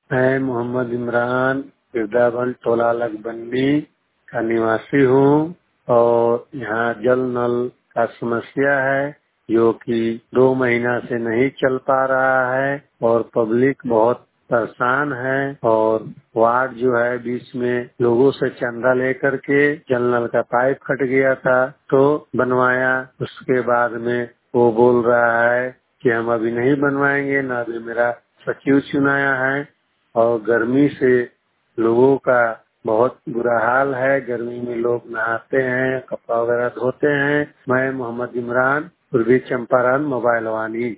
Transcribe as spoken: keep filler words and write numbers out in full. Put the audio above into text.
मैं मोहम्मद इमरान वृंदावन टोला लगबंडी का निवासी हूँ और यहाँ जल नल का समस्या है जो कि दो महीना से नहीं चल पा रहा है और पब्लिक बहुत परेशान है। और वार्ड जो है बीच में लोगों से चंदा लेकर के जल नल का पाइप फट गया था तो बनवाया। उसके बाद में वो बोल रहा है कि हम अभी नहीं बनवाएंगे, ना अभी मेरा सचिव चुनाया है। और गर्मी से लोगों का बहुत बुरा हाल है। गर्मी में लोग नहाते हैं, कपड़ा वगैरह धोते हैं। मैं मोहम्मद इमरान, पूर्वी चंपारण, मोबाइल वानी।